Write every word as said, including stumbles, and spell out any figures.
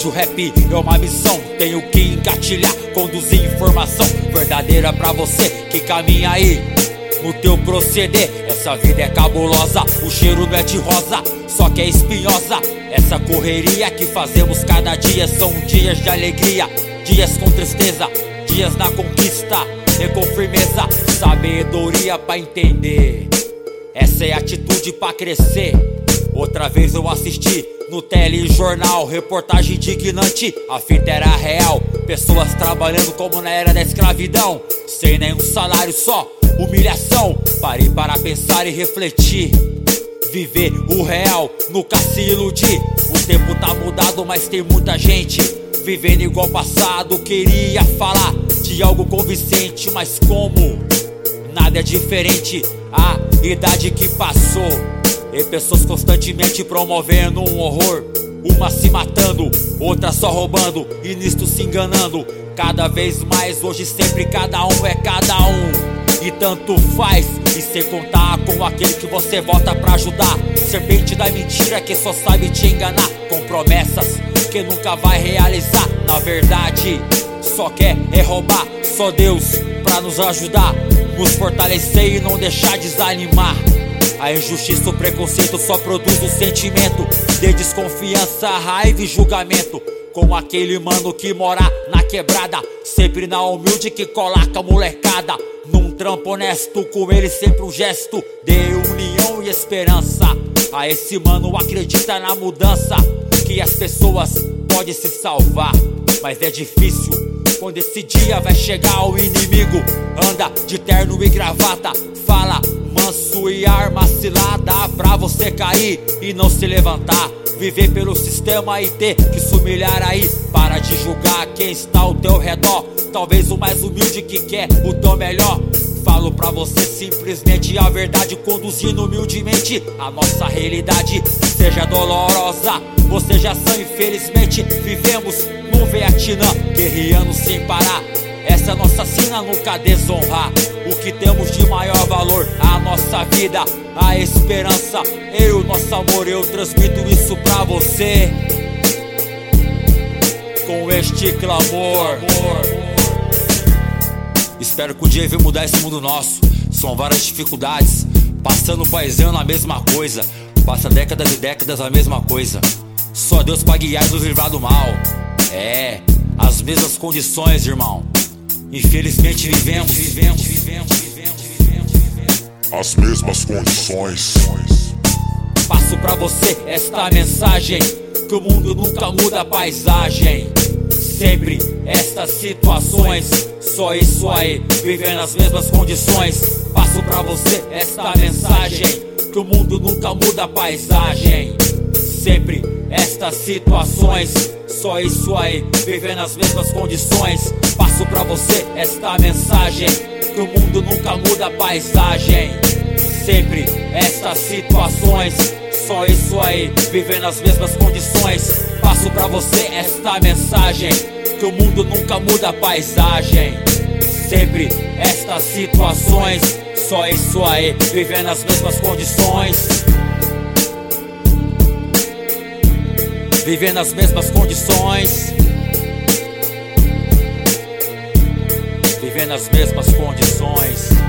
o rap é uma missão, tenho que engatilhar, conduzir informação verdadeira pra você que caminha aí no teu proceder. Essa vida é cabulosa, o cheiro não é de rosa, só que é espinhosa. Essa correria que fazemos cada dia são dias de alegria, dias com tristeza, dias na conquista e com firmeza, sabedoria pra entender. Essa é a atitude pra crescer. Outra vez eu assisti no telejornal, reportagem indignante, a fita era real. Pessoas trabalhando como na era da escravidão, sem nenhum salário, só humilhação. Parei para pensar e refletir, viver o real, nunca se iludir. O tempo tá mudado, mas tem muita gente vivendo igual passado. Queria falar de algo convincente, mas como nada é diferente, a idade que passou e pessoas constantemente promovendo um horror, uma se matando, outra só roubando e nisto se enganando. Cada vez mais, hoje sempre cada um é cada um, e tanto faz, e sem contar com aquele que você vota pra ajudar. Serpente da mentira que só sabe te enganar, com promessas que nunca vai realizar. Na verdade, só quer é roubar, só Deus pra nos ajudar, nos fortalecer e não deixar desanimar. A injustiça, o preconceito só produz o sentimento de desconfiança, raiva e julgamento. Com aquele mano que mora na quebrada, sempre na humilde que coloca a molecada num trampo honesto, com ele sempre um gesto de união e esperança. A esse mano acredita na mudança, que as pessoas podem se salvar, mas é difícil quando esse dia vai chegar. O inimigo anda de terno e gravata, fala manso e arma cilada pra você cair e não se levantar. Viver pelo sistema e ter que se humilhar aí. Para de julgar quem está ao teu redor, talvez o mais humilde que quer o teu melhor. Falo pra você simplesmente a verdade, conduzindo humildemente a nossa realidade. Seja dolorosa, você já sabe, infelizmente vivemos no Vietnã, guerreando sem parar. Essa é a nossa sina, nunca desonrar o que temos de maior valor, a nossa vida, a esperança e o nosso amor. Eu transmito isso pra você com este clamor. Espero que um dia venha mudar esse mundo nosso. São várias dificuldades, passando o paizão na mesma coisa, passa décadas e décadas a mesma coisa. Só Deus pra guiar e nos livrar do mal. É, as mesmas condições, irmão. Infelizmente vivemos, vivemos, vivemos, vivemos, vivemos, vivemos. As mesmas condições. Passo pra você esta mensagem, que o mundo nunca muda a paisagem, sempre estas situações, só isso aí, vivendo as mesmas condições. Passo pra você esta mensagem, que o mundo nunca muda a paisagem, sempre estas situações, só isso aí, vivendo as mesmas condições. Passo pra você esta mensagem, que o mundo nunca muda a paisagem, sempre estas situações, só isso aí, vivendo as mesmas condições. Passo pra você esta mensagem, que o mundo nunca muda a paisagem, sempre estas situações, só isso aí, vivendo as mesmas condições. Vivendo as mesmas condições, vivendo as mesmas condições.